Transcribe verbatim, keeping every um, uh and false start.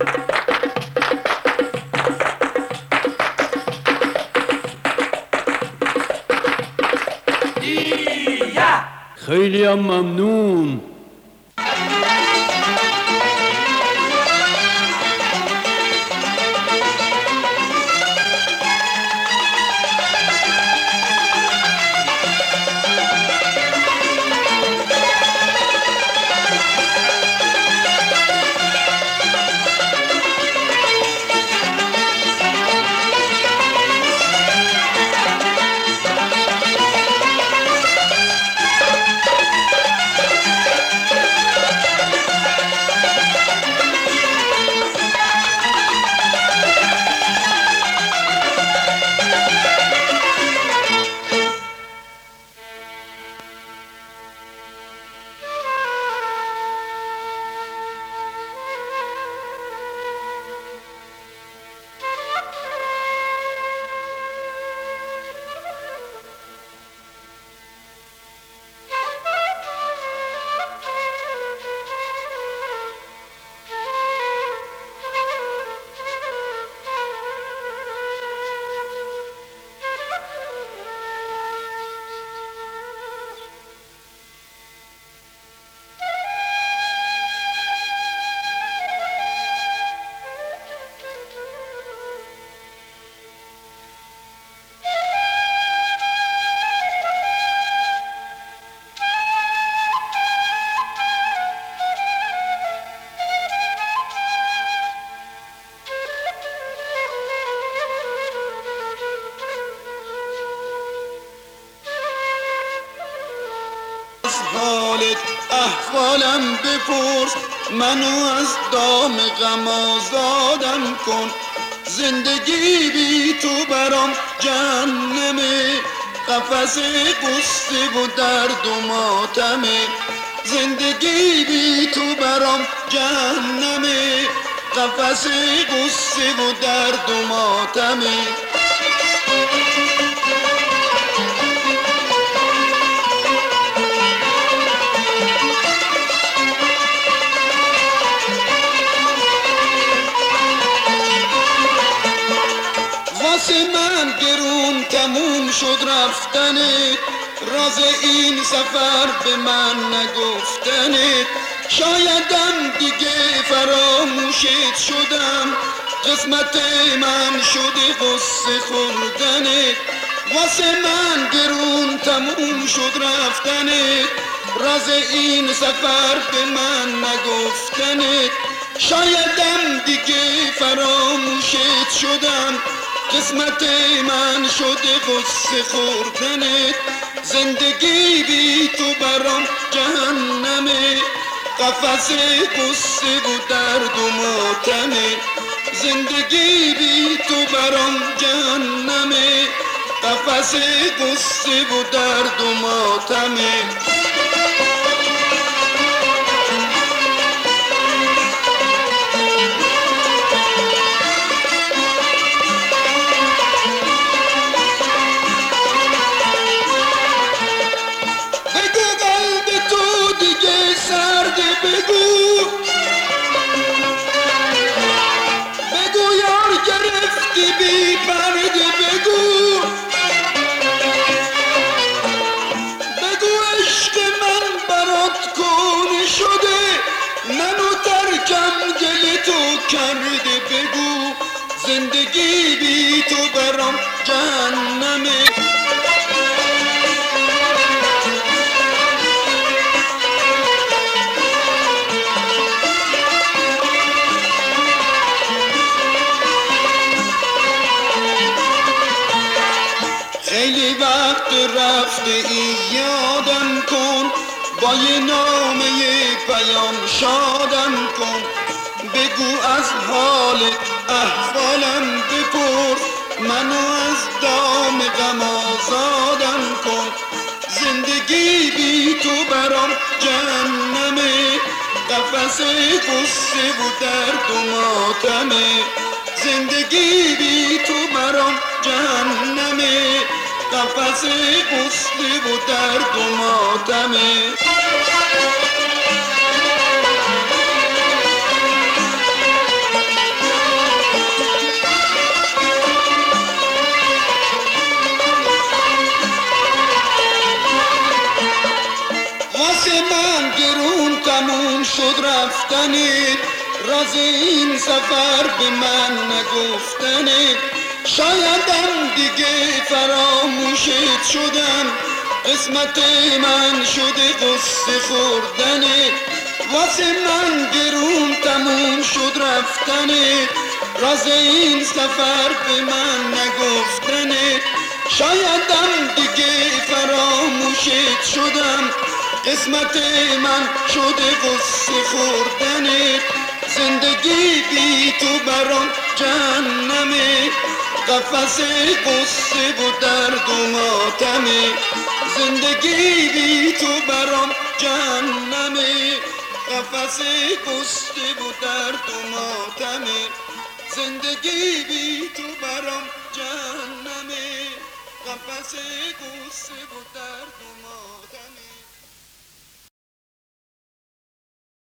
خیلی هم ممنون. حالت احوالم بپرس، منو از دام غم آزادم کن. زندگی بی تو برام جهنمه، قفس غصه و درد و ماتمه. زندگی بی تو برام جهنمه، قفس غصه و درد و ماتمه. واسه من گرون تموم شد رفتنت، راز این سفر به من نگفتنت. شایدم دیگه فراموشت شدم، قسمت من شده غصه خوردنت. واسه من گرون تموم شد رفتنت، راز این سفر به من نگفتنت. شایدم دیگه فراموشت شدم، قسمت من شده غصه خوردنت. زندگی بی تو برام جهنمه، قفس غصه و درد و ماتمه. زندگی بی تو برام جهنمه، قفس غصه و درد و ماتمه. بگو بگو یار گرفتی بی پرده، بگو بگو عشق من برات کهنه شده، منو ترکم گل تو کرده. بگو زندگی بی تو برام جهنمه. خیلی وقت رفته ای یادم کن، با یه نامه پیام شادم کن. بگو از حال احوالم بپرس، منو از دام غم آزادم کن. زندگی بی تو برام جهنمه، قفس غصه و درد و ماتمه. زندگی بی تو برام جهنمه، قفس غصه و درد و ماتمه. رفتنی، راز این سفر به من نگفتنی. شایدم دیگه فراموشت شدم، قسمت من شده قصه خوردنی. واسه من گرون تموم شد رفتنی، راز این سفر به من نگفتنی. شایدم دیگه فراموشت شدم، قسمت من شده قصه خوردنی. زندگی بی تو برام جهنمی، قفس قصه و درد و ماتمی. زندگی بی تو برام جهنمی، قفس قصه و درد و ماتمی. زندگی بی تو برام جهنمی، قفس قصه و درد و ماتمی.